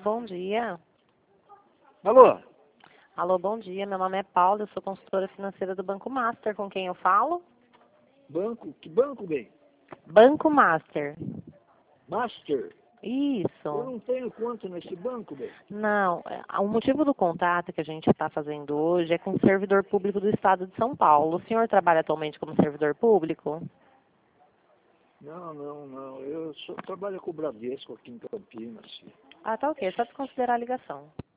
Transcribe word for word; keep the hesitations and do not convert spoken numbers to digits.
Bom dia. Alô? Alô, bom dia. Meu nome é Paula, eu sou consultora financeira do Banco Master. Com quem eu falo? Banco? Que banco, bem? Banco Master. Master? Eu Isso. não tenho conta nesse banco, bem. Não, é, o motivo do contato que a gente está fazendo hoje é com o servidor público do Estado de São Paulo. O senhor trabalha atualmente como servidor público? Não, não, não. Eu só trabalho com o Bradesco aqui em Campinas. Ah, tá ok. É só desconsiderar a ligação.